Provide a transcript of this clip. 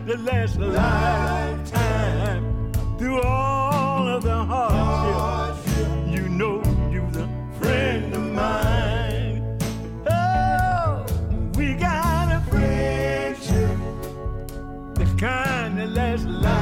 that lasts a lifetime. Through all of the hardship, you know you're the friend of mine. Oh, we got a friendship, the kind that lasts a lifetime.